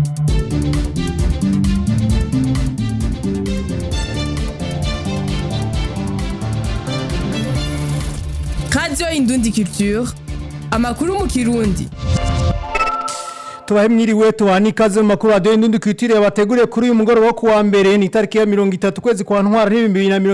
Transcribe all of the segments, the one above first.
Radio Indundi Culture, amakuru mu Kirundi. Tubahe mwiriwe tuhani ikaze mu makuru Radio Indundi Culture yabateguriye kuri uyu mugoroba wo kuwa mbere ni tariki ya 30 kwezi kwa Ntwara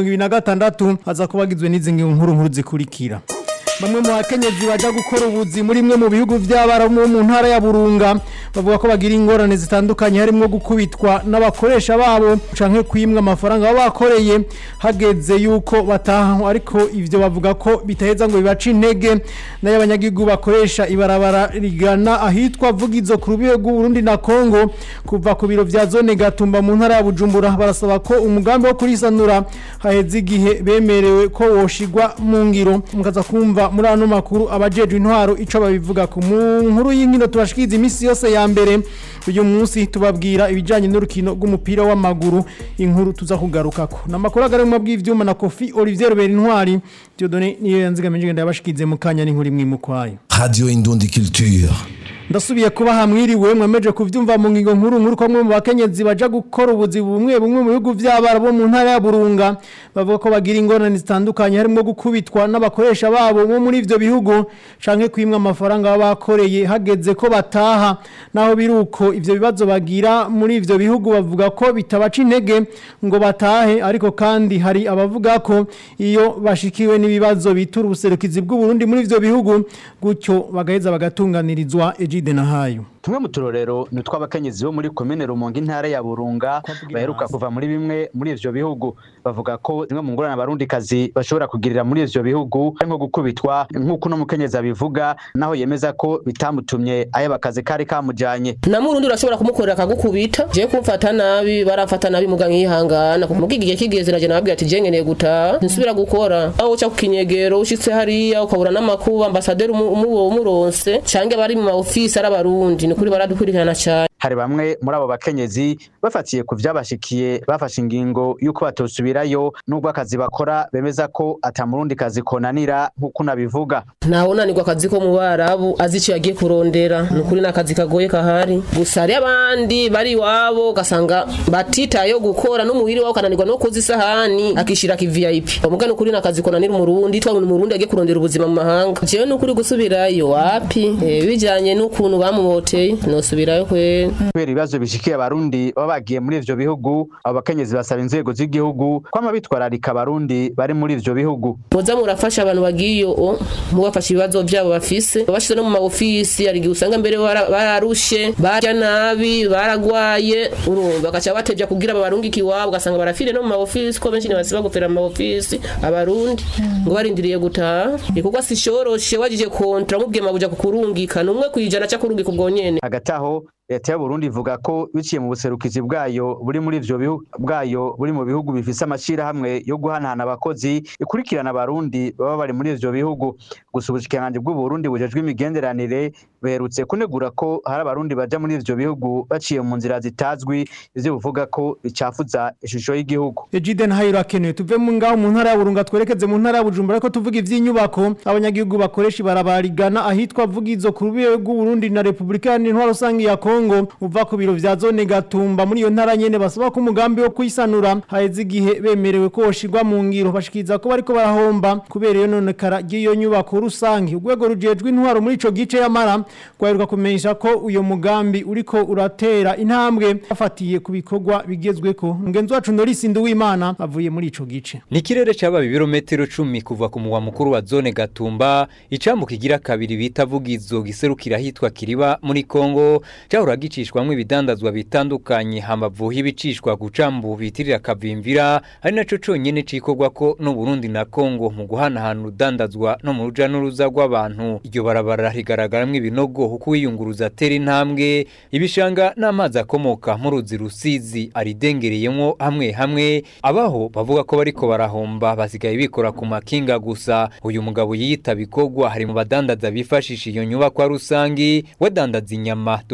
2026 haza kubagizwe n'izingi nkuru zikurikira. Bamwe mu bakenyezi baja gukora ubuzi muri mwe mu bihugu by'abarabu mu ntara ya Burunga bavuga ko bagira ingorane zitandukanye harimo gukubitwa n'abakoresha babo canke kwimwa amafaranga bakoreye hageze yuko bataha ariko ivyo bavuga ko bitaheza ngo bibaca intege nayo abanyagihugu bakoresha ibarabara rigana ahitwa Vugizo ku rubibe rw'u Burundi na Kongo kuva ku biro vya zone Gatumba mu ntara ya Bujumbura barasaba ko umugambi wo kurisanura haheze igihe bemerewe ko woshigwa mu ngiro mukaza kumva muri ano makuru abajeje intwaro ico babivuga ku nkuru y'inkino tubashikiza imisi yose ya mbere uyu munsi tubabwira ibijanye n'urukino rw'umupira w'amaguru inkuru tuza kugarukako namakuru agarimo bw'ivyuma na Kofi Olivier Robert Intwari Dieudonné niyo yanzigamije ndabashikize mu kanya n'inkuru imwe mukwayo Radio Indundi Culture. Ndasubiye kuba hamwiriwe mwemeje kuvyumva mu ngingo nkuru ko mwe mu bakenyezi baja gukora ubuzi bumwe mu bihugu by'abarabu mu ntara ya Burunga bavuga ko bagira ingorane zitandukanye harimo gukubitwa n'abakoresha babo mu muri ivyo bihugu canke kwimwa amafaranga bakoreye hageze ko bataha naho biruko ivyo bibazo bagira muri ivyo bihugu bavuga ko bitabaca intege ngo batahe ariko kandi hari abavuga ko iyo bashikiwe n'ibibazo bitura ubuserukizi bw'u Burundi muri ivyo bihugu gutyo bagaheza bagatunganirizwa Ejide na hayo. Tumwe mu turorero ni tw'abakenyezi bo muri komine Rumonge intara ya Burunga baheruka kuva muri bimwe muri ivyo bihugu bavuga ko zimwe mu ngorane abarundikazi bashobora kugirira muri ivyo bihugu nko gukubitwa nk'uko no mukenyezi abivuga naho yemeza ko bitamutumye ayabakaze kari kamujanye na murundi urashobora kumukorera akagukubita je kumfata nabi baramfata nabi muga nkihangana kumubwigiye kigeze naje nababwira ati je nkeneye gutaha nsubira gukora aho uca kukinyegero ushitse hariya ukabura n'amakuba ambassadeur umuronse canke bari mu office arabarundi ni kuri baradukurikirana cyane hari bamwe muri abo bakenyezi bafatiye ku vyabashikiye bafashe ingingo yuko batosubirayo nubwo akazi bakora bemeza ko atamurundi kazi konanira nkuko nabivuga naho nanirwa akazi ko mu barabu azici yagiye kurondera nukuri nakazi kagoye kahari gusa ari abandi bari wabo gasanga batitayo gukora no muhiri wabo kananirwa no kuzisahani akishira ki VIP bamuga nukuri nakazi konanira umurundi twabona umurundi agiye kurondera ubuzima mu mahanga jewe nukuri gusubirayo wapi bijanye n'ukuntu bamuboteye nosubirayo kwe kubera ibibazo bishikiye abarundi baba bagiye muri ivyo bihugu abo bakenyezi basaba inzego z'igihugu kwama bitwararika abarundi bari muri ivyo bihugu muza murafasha abantu bagiyo mubafasha ibibazo byabo bafise bashize no mu maofisi ari usanga mbere bararushe barya nabi baragwaye urumva bakaca batevya kugira abarungiki iwabo gasanga barafire no mu maofisi ko benshi ntibasiba gupfera mu maofisi abarundi ngo barindiriye gutaha ikugwa sishoroshe wajije kontra mubwiye mabuja kukurungika numwe kwijana cya kurungika ubwo nyene hagataho leta y'u Burundi ivuga ko biciye mu buserukizi bwayo buri muri ivyo bihugu bwayo buri mu bihugu bifise amashira hamwe yo guhanahana abakozi ikurikirana abarundi baba bari muri ivyo bihugu gusa ubushikiranganje bw'u Burundi bujejwe imigenderanire berutse kunegura ko hari abarundi baja muri ivyo bihugu baciye mu nzira zitazwi ivyo buvuga ko bicafuza ishusho y'igihugu Ejide na hayo rakeneye tuve mu ngaho mu ntara ya Burunga twerekeze mu ntara ya Bujumbura ko tuvuga ivy'inyubako abanyagihugu bakoresha barabarigana ahitwa Vugizo ku rubibe rw'u Burundi na Republika y'Intwaro Rusangi ya Kongo uva ku biro vya zone Gatumba muri iyo ntara nyene basaba ko umugambi wo kuyisanura haheze igihe bemerewe ko woshigwa mu ngiro bashikiza ko bariko barahomba kubera iyo none kara giyo nyubako rusangi urwego rujejwe intwaro muri ico gice y'amara kwaheruka kumenyesha ko uyo mugambi uriko uratera intambwe afatiye ku bikorwa bigezweko mugenzi wacu Norisi Nduwimana avuye muri ico gice ni kirere cyaba ibirometero 10 kuva ku muwa mukuru wa zone Gatumba icambu kigira kabiri bita Vugizo giserukira hitwa Kiriba muri Kongo gicishwamwe ibidandazwa bitandukanye hamavuhi ibicishwa gucambu bitirira kavimvira ari naco conyene cikorwa ko no Burundi na Kongo mu guhanahana udandazwa no mu ruja n'uruza rw'abantu iryo barabara rigaragaramwe ibinogo huko wiyunguruza tera intambwe ibishanga n'amazi akomoka mu ruzi Rusizi aridengereyemo hamwe abaho bavuga ko bariko barahomba basigaye bikora ku makinga gusa uyu mugabo yiyita bikorwa hari mu badandaza bifashisha iyo nyubako rusangi wadandaza inyama duhuriye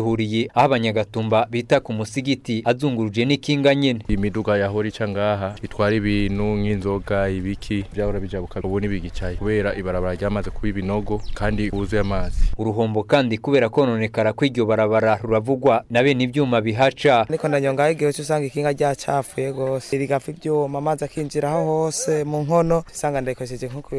Rumonge aho abanyagatumba bita ku musigiti azunguruje n'ikinga nyene. Imiduga yahora ica ngaha itwara ibintu nk'inzoga ibiki byahora bijabuka ubu nibigicaye kubera ibarabara ryamaze kuba ibinogo kandi uzuye amazi. Uruhombo kandi kubera kononekara kw'iryo barabara ruravugwa na bene ivyuma bihaca. Niko ndanyonga igihe usanga ikinga ryacafuye gose rigapfa ivyuma amazi akinjira aho hose mu nkono usanga ndayikoresheje nko ku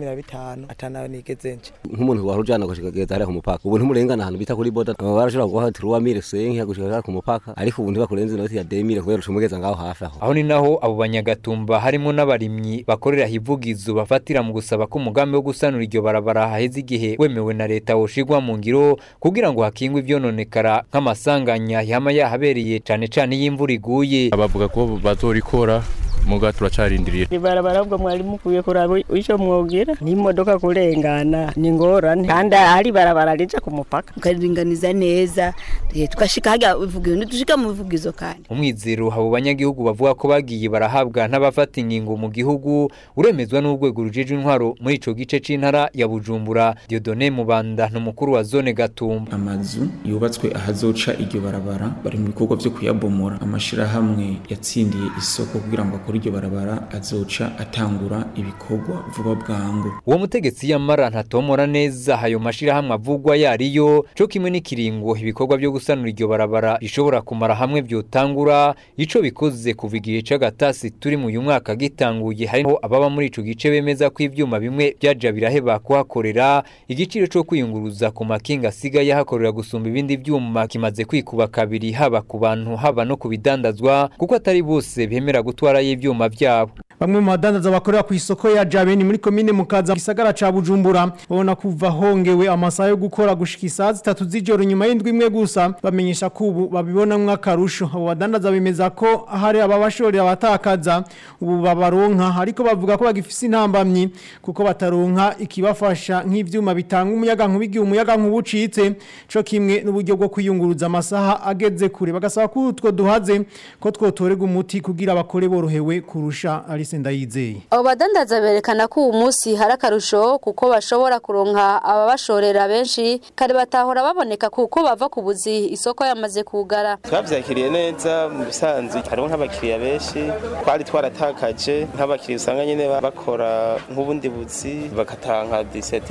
15 atanawe nigeze nje. Nk'umuntu warujana gushikageza hari ku mupaka ubu ntimurengana ahantu bita kuri boda barashobora guhatira uwamire senke gushika ku mupaka ariko ubu ntibakurenze inoti ya 2000 kubera ucumugeza ngaho hafi aho ni naho abo banyagatumba harimo n'abarimyi bakorera hivugizo bafatira mu gusaba ko umugambi wo gusanura iryo barabara haheze igihe wemewe na leta woshigwa mu ngiro kugira ngo hakingwe ivyononekara nk'amasanganya yama yahabereye cane cane y'imvura iguye. Abavuga ko bazorikora muga turacarindiriye. Ibarabara bwo mwari mukuye kuraba ico mwogira ni imodoka kurengana ni ngorane kandi ari barabara rija ku mupaka ukaringaniza neza tukashika haga uvugizo dushika mu bivugizo kandi. Umwizero abo banyagihugu bavuga ko bagiye barahabwa n'abafata ingingo mu gihugu uremezwa n'urwego rujeje intwaro muri ico gice c'intara ya Bujumbura. Dieudonné Mubanda n'umukuru wa zone Gatumba. Amazu yubatswe ahazoca iryo barabara bari mu bikorwa byo kuyabomora. Amashira hamwe yatsindiye isoko kugira ngo iryo barabara azoca atangura ibikorwa vuba bwangu. Uwo mutegetsi yamara ntatomora neza hayo mashira hamwe avugwa yariyo cyo kimwe n'ikiringo ibikorwa byo gusanura iryo barabara bishobora kumara hamwe byotangura ico bikoze kuva igihe c'agatasi turi mu mwaka gitanguye. Hariho ababa muri ico gice bemeza ko ivyuma bimwe byaja biraheba kuhakorera igiciro cyo kwiyunguruza ku makinga asigaye hakorera gusumba ibindi vyuma kimaze kwikuba kabiri haba ku bantu haba no kubidandazwa kuko atari bose bemera gutwara ivyuma vyabo. Bamwe mu badandaza bakorera ku isoko ya Jabeni muri komine Mukaza gisagara ca Bujumbura babona kuva hongewe amasaha yo gukora gushika isaha 3 z'ijoro nyuma y'indwi imwe gusa bamenyesha ko ubu babibona mw'akarusho. Abo badandaza bemeza ko hari ababashorera batakaza ubu babaronka ariko bavuga ko bagifise intambamyi kuko bataronka ikibafasha nk'ivyuma bitanga umuyaga nkubigiye umuyaga nkubucitse co kimwe n'uburyo bwo kwiyunguruza amasaha ageze kure bagasaba ko utwo duhaze ko twotorega umuti kugira bakore borohewe kurusha Alice Ndayizeye. Abo badandaza berekana ko uyu munsi hari akarusho kuko bashobora kuronka ababashorera benshi kare batahora baboneka kuko bava ku buzi isoko yamaze kugara. Twavyakiriye neza mu bisanzwe hariho nk'abakiriya benshi twari twaratakaje nk'abakiriya usanga nyene bakora nk'ubundi buzi bakatanka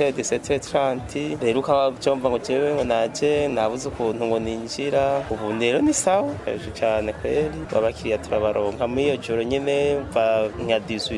17:30 rero ukabajomba ngo jewe ngo naje nabuze ukuntu ngo ninjira ubu rero ni sawa cyane kweli abakiriya turabaronka muri iyo joro nyene nka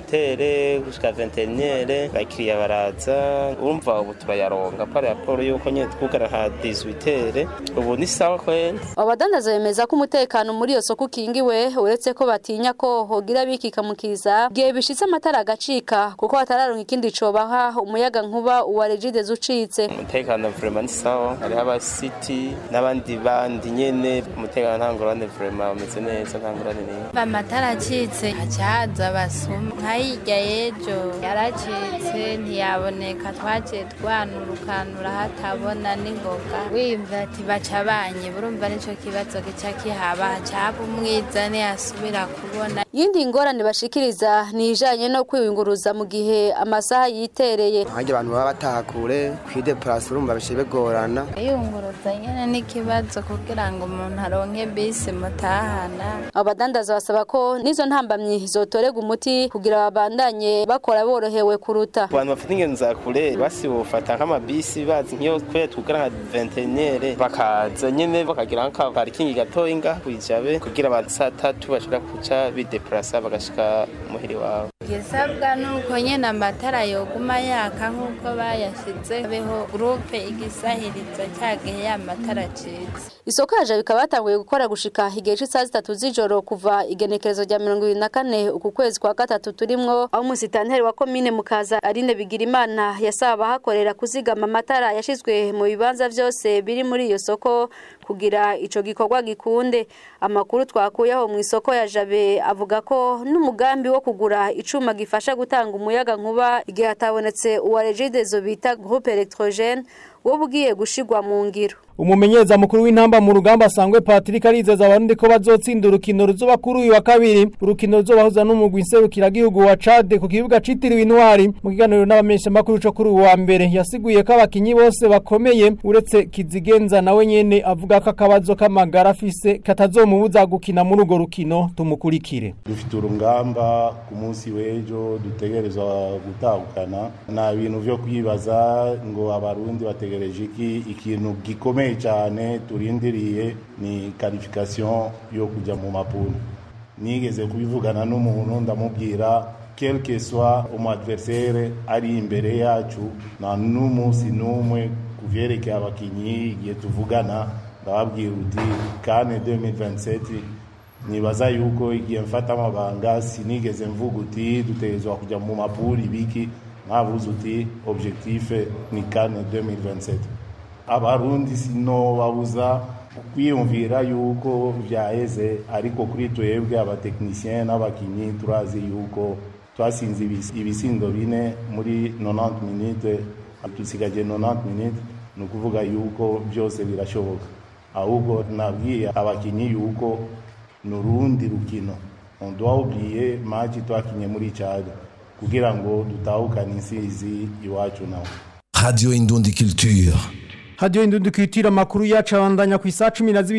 18h gushika 21h bakiriya baraza urumva ubu turayaronka pare raporo yuko nyene twugara nka 18h ubu ni sawa kweli. Abadandaza bemeza ko umutekano muri iyo soko kingiwe uretse ko batinya ko hogira bikikamukiza gihe bishitse amatara agacika kuko batararonka ikindi cobaha umuyaga nkuba uwa Regide zucitse. Umutekano vraiment ni sawa hari aba city n'abandi bandi nyene umutekano ntangorane vraiment umeze neza ntangorane ni amatara acitse hacaza basuma nkayirya yejo yaracitse ntiyaboneka twaje twanurukanura hatabona n'ingoga wimva ati bacabanye burumva nico kibazo gica kihaba cyaba umwizane yasubira kubona. Yindi ngorane bashikiriza ni ijanye no kwiyunguruza mu gihe amasaha yitereye. Hanje abantu baba batakure kwide place urumva bishibegorana. Iyunguruza nyene n'ikibazo kugira ngo umuntu aronke bisi mutahana. Abadandaza basaba ko nizo ntambamyi zotorega umuti kugira babandanye bakora borohewe kuruta. Abantu bafite ingenza kure basi bofata nk'amabisi bazi nkiyo kwe twugara nka 21h bakaza nyene bakagira nka parking gatoyi nga kwijabe kugira abantu saa 3 bashaka kuca bideplacer bagashika muhiri wawe. Gisabwa nuko nyene amatara yoguma yaka nkuko bayashize beho groupe igisahiriza cyagihe ya matara citse. Isoko yaje bikaba batanguye gukora gushika igihe cy'isaha 3 z'ijoro kuva igenekerezo rya 24 uku kwezi kwa gatatu turimwo aho umusitanteri wa komine Mukaza Aline Bigirimana yasaba hakorera kuzigama amatara yashizwe mu bibanza byose biri muri iyo soko kugira ico gikorwa gikunde. Amakuru twakuyeho mu isoko ya Jabe avuga ko n'umugambi wo kugura icuma gifasha gutanga umuyaga nkuba igihe hatabonetse uwa Regide zo bita groupe électrogène wo bugiye gushigwa mu ngiro. umumenyereza mukuru w'intamba mu rugamba Sangwe Patrick arizeza abarundi ko bazotsinda urukino ruzoba kuri uyu wa kabiri urukino ruzobahuza n'umugwi nserukiragihugu wa Chad ku kibuga citiriwe Intwari mu kiganiro n'abamenyesha makuru cyo kuri uwa mbere yasiguye ko abakinyi bose bakomeye uretse Kizigenza nawe nyene avuga ko akabazo k'amagara afise katazomubuza gukina muri urwo rukino tumukurikire. Dufite urungamba ku munsi w'ejo dutegerezwa gutahukana na ibintu vyo kwibaza ngo abarundi bategereje ikintu gikomeye cyane turindiriye ni qualification yo kujya mu mapuro. Nigeze kubivugana n'umuntu ndamubwira quel que soit umu adversaire ari imbere yacu na n'umunsi n'umwe kuvyerekeye abakinyi igihe tuvugana ndababwira uti kane 2027 nibaza yuko igihe mfata amabanga sinigeze mvuga uti dutegerezwa kujya mu mapuro ibiki nkavuze uti objectif ni kane 2027. Abarundi sino babuza kwiyumvira yuko vyaheze ariko kuri twebwe abateknicien n'abakinyi turazi yuko twasinze ibisindo bine muri 90 minutes tusigaje 90 minutes nukuvuga yuko byose birashoboka ahubwo nabwiye abakinyi yuko nurundi rukino on doit oublier match twakinye muri Chad kugira ngo dutahukane insizi iwacu nawo. Radio Indundi Culture. Radio Indundi Culture makuru yacabandanya ku isa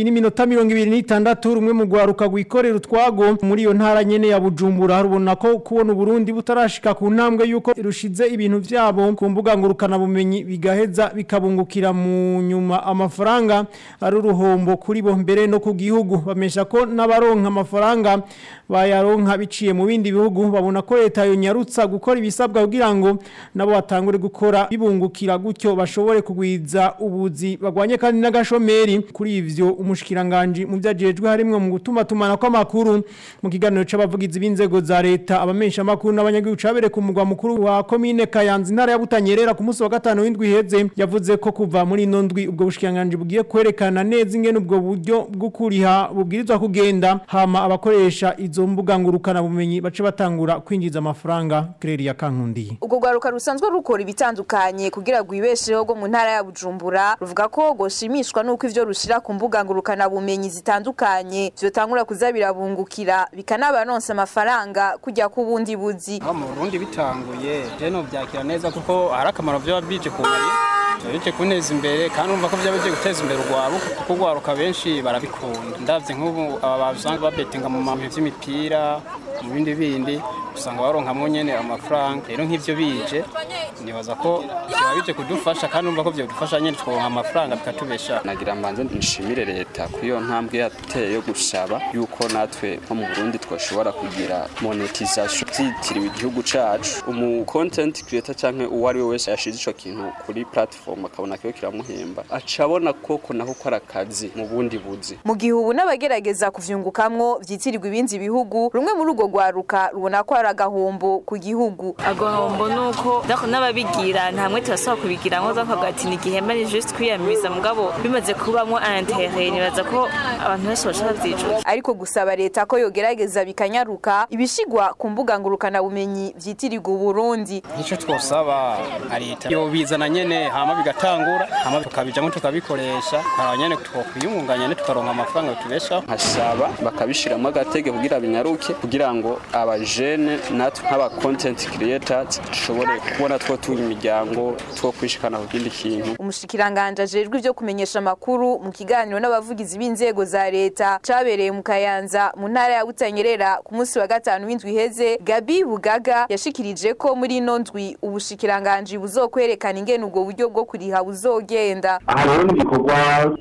12:26 rumwe mu gwaruka gwikorera utwago muri yo ntara nyene ya Bujumbura rubona ko kubona Burundi butarashika ku ntambwe yuko irushize ibintu vyabo ku mbuga ngurukana bumenyi bigaheza bikabungukira mu nyuma amafaranga ari uruhombo kuri bo mbere no ku gihugu bamesha ko n'abaronka amafaranga bayaronka biciye mu bindi bihugu babona ko leta yonyarutsa gukora ibisabwa kugira ngo nabo batangure gukora bibungukira gutyo bashobore kugwiza ubuzi bagwanye kandi n'agashomeri kuri ivyo umushikiranganje mu byajejwe harimwe mu gutuma tumana kw'amakuru mu kiganiro c'abavugizi b'inzego za leta abamesha makuru n'abanyagihugu cabere ku mugwa mukuru wa commune Kayanza intara ya Butanyerera ku munsi wa gatano w'indwi iheze yavuze ko kuva muri nondwi ubwo bushikiranganje bugiye kwerekana neza ingene ubwo buryo bw'ukuriha bubwirizwa kugenda hama abakoresha izo mbuga ngurukana bumenyi bace batangura kwinjiza amafaranga Claire ya Kankundi. Ubwo gwaruka rusanzwe rukora ibitandukanye kugira gwibesheho go mu ntara ya Bujumbura ruvuga ko goshimishwa nuko ivyo rushira ku mbuga ngurukana bumenyi zitandukanye byo tangura kuzabirabungukira bikanabaronsa amafaranga kujya ku bundi buzi. Mu Burundi bitanguye je no byakira neza kuko hari akamaro byo bije kumari bije kuneza imbere kandi umva ko byaje guteza imbere urwaruka kuko urwaruka benshi barabikunda ndavye nk'ubu aba bazanga babetinga mu mampe vy'imipira mu bindi usanga baronkamwe nyene amafaranga rero nk'ivyo bije nibaza ko bije kudufasha kandi umva ko byo dufasha nyene tworonka amafaranga bikatubesha. Nagira mbanze nshimire leta kuri yo ntambwe yateye yo gushaba yuko natwe nko mu Burundi twashobora kugira monetization zitiriwe igihugu cacu umu content creator canke uwari we wese yashize ico kintu kuri platform akabona ko kiramuhemba acabona koko naho ko arakazi mu bundi buzi mu gihugu n'abagerageza kuvyungukamwo vyitirirwa ibindi bihugu rumwe muri ugo gwaruka rubona ko aragahombo ku gihugu. Agahombo nuko dako n'ababigira ntamwe turasaba kubigira ngo zakagati ni gihema ni just kwiyamiriza mugabo bimaze kubamwo intérêt nibaza ko abantu bose bashaka vyicuza ariko gusaba leta ko yogerageza bikanyaruka ibishigwa ku mbuga ngurukana bumenyi vyitirirwa Burundi. Ico twosaba leta yo bizana nyene hama bigatangura hama tukabijamo tukabikoresha abanyene twokwiyungunganya ne tukaronka amafaranga tubesha hasaba bakabishiramo agatege kugira binyaruke kugira ngo abajene natwe nk'aba content creators dushobore kubona two tuye imiryango two kwishikana ku kindi kintu. Umushikiranganje ajejwe ivyo kumenyesha makuru mu kiganiro n'abavugizi b'inzego za leta cabereye mu Kayanza mu ntara ya Butanyerera ku munsi wa gatanu w'indwi iheze Gabi Bugaga yashikirije ko muri nondwi ubushikiranganje buzokwerekana ingene ubwo buryo bwo kuriha buzogenda. Ahantu igikorwa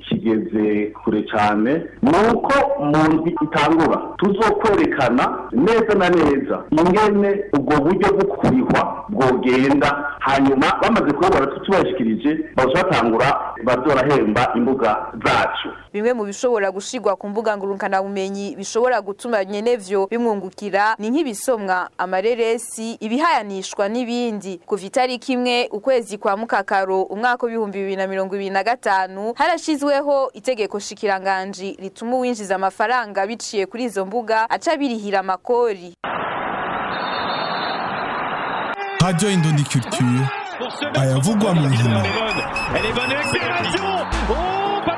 kigeze kure cyane nuko mu ndwi itangura tuzokwerekana neza na neza ingene ubwo buryo bwo kurihwa bwogenda hanyuma bamaze kubona tutubashikirije bazatangura bazorahemba imbuga zacu. Bimwe mu bishobora gushigwa ku mbuga ngurukana bumenyi bishobora gutuma nyenevyo bimwungukira ni nk'ibisomwa amareresi ibihayanishwa n'ibindi. Kuva itariki imwe ukwezi kwa Mukakaro umwaka w'2025 harashizweho itegeko shikiranganje rituma winjiza amafaranga biciye kuri izo mbuga aca birihira amakori. Radio Indundi Culture ayavugwa mu nkino.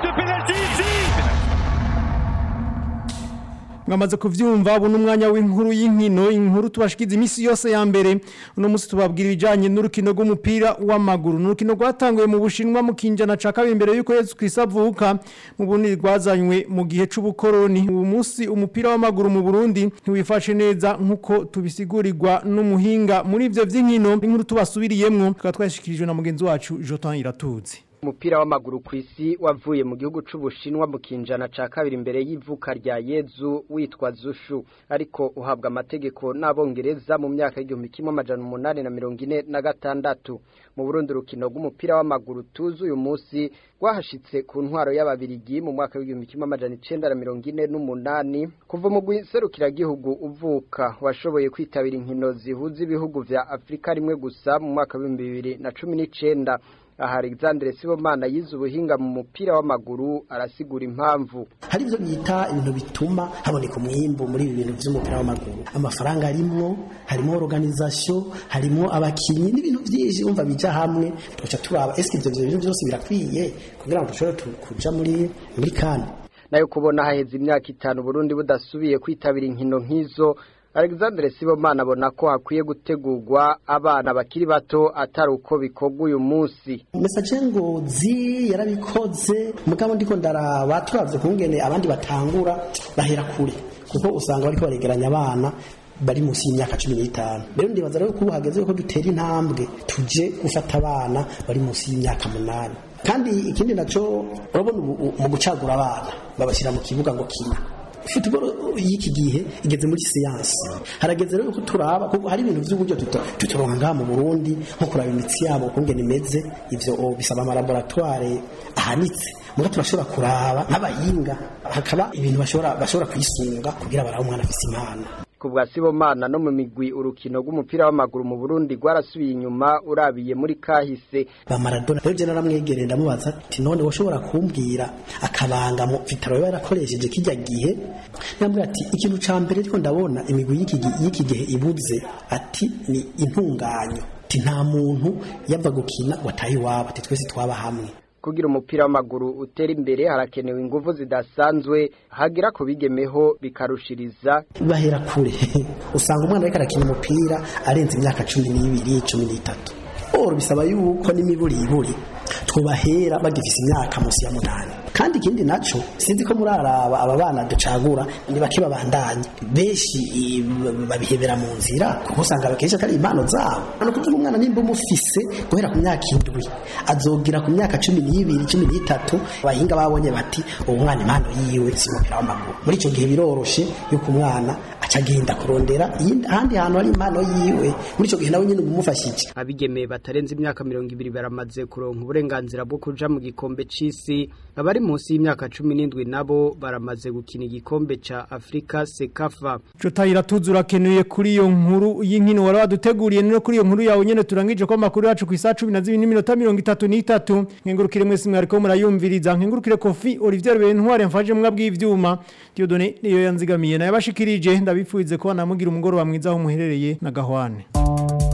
mwamaze kuvyumva abo n'umwanya w'inkuru y'inkino inkuru tubashikiza imisi yose ya mbere uno musi tubabwira ibijanye n'urukino rw'umupira w'amaguru n'urukino rwatanguye mu Bushinwa mu kinjana ca kabiri imbere yuko Yesu Kristo avuka mu Burundi rwazanywe mu gihe c'ubukoroni ubu musi umupira w'amaguru mu Burundi ntiwifashe neza nkuko tubisigurirwa n'umuhinga muri ivyo vy'inkino inkuru tubasubiriyemwo twashikirijwe na mugenzi wacu Jotan Iratuzi. Umupira w'amaguru kw'isi wavuye mu gihugu c'Ubushinwa mu kinjana ca kabiri imbere y'ivuka rya Yezu witwa Zushu ariko uhabwa amategeko n'abongereza mu myaka y'1846 mu Burundi urukino rw'umupira w'amaguru tuzi uyu munsi rwahashitse ku ntwaro y'ababirigi mu mwaka w'1948 kuva mu guserukira gihugu uvuka washoboye kwitabira inkino zihuza ibihugu vya Afrika rimwe gusa mu mwaka w'2019 aha Alexandre Sibomana yize ubuhinga mu mupira w'amaguru arasigura impamvu hari ivyo bita ibintu bituma haboneka umwimbo muri ibi bintu vy'umupira w'amaguru amafaranga harimo organisation harimo abakinyi n'ibintu vyinshi umva bija hamwe tuca turaba eske ivyo bintu byose birakwiye kugira ngo dushobore kuja muri kan nayo kubona haheze imyaka 5 Burundi budasubiye kwitabira inkino nk'izo Alexandre Sibomana abona ko hakwiye gutegurwa abana bakiri bato atari uko bikorwa uyu munsi. Message ngo yarabikoze mugabo ndiko ndaraba turavye kungene abandi batangura bahera kure kuko usanga bariko baregeranya abana bari munsi y'imyaka 15. Rero ndibaza rero ko hageze ko dutera intambwe tuje gufata abana bari munsi y'imyaka 8. Kandi ikindi naco urabona mu gucagura abana babashira mu kibuga ngo kina. Football y'iki gihe igeze muri science harageze rero ko turaba kuko hari ibintu by'uburyo tutoronga mu Burundi nko kuraba imitsi yabo kungene imeze ivyo bisaba ama laboratoire ahanitse muga turashobora kuraba nk'abahinga hakaba ibintu bashobora kwisunga kugira baraho umwana afise impano kubwa Sibomana no mu migwi urukino rw'umupira w'amaguru mu Burundi rwarasubiye inyuma urabiye muri kahise ba Maradona rero je naramwegereye ndamubaza ati none woshobora kumbwira akabanga mu vitaro barakoresheje kijya gihe yambwira ati ikintu ca mbere ariko ndabona imigwi y'iki gihe ibuze ati ni intunganyo ati nta muntu yava gukina watayi wabo ati twese twaba hamwe kugira umupira w'amaguru utera imbere harakenewe ingufu zidasanzwe hagira ko bigemeho bikarushiriza bahera kure usanga umwana ariko arakina umupira arenze imyaka 12 13 bisaba yuko n'imiburiburi twubahera bagifise imyaka munsi ya 8 kandi ikindi naco sinzi ko muraraba aba bana ducagura ni bake babandanye beshi babihebera mu nzira kuko usanga bakesha kari impano zabo ano kuvuga umwana nimba umufise guhera ku myaka 7 azogira ku myaka 12 13 bahinga babonye bati uwo mwana impano yiwe si umupira w'amaguru muri ico gihe biroroshe yuko umwana acagenda kurondera ahandi hantu hari impano yiwe muri ico gihe nawe nyine umufashije abigemeye batarenze imyaka 20 baramaze kuronka uburenganzira bwo kuja mu gikombe c'isi abari munsi y'imyaka 17 nabo baramaze gukina igikombe ca Afrika Sekafa. Jotayira tuzura kenuye kuri iyo nkuru y'inkino wari waduteguriye no kuri iyo nkuru yawe nyene turangije ko makuru yacu ku isa 12:33 nkengurukire mwese mwariko murayumviriza nkengurukire Kofi Olivier Bentware mfaje mwabwa bw'ivyuma Dieudonné niyo yanzigamiye naye bashikirije ndabifuize ko namugira umugoro wa mwiza aho muherereye na Gahwane.